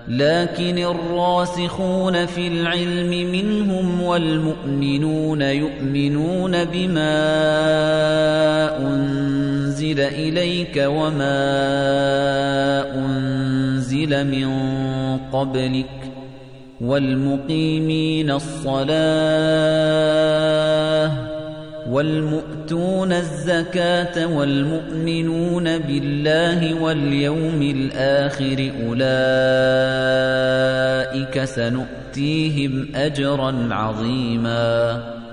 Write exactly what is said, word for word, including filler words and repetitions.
لكن الراسخون في العلم منهم والمؤمنون يؤمنون بما أنزل إليك وما أنزل من قبلك والمقيمين الصلاة والمؤتون الزكاة والمؤمنون بالله واليوم الآخر أولئك سنؤتيهم أجرا عظيما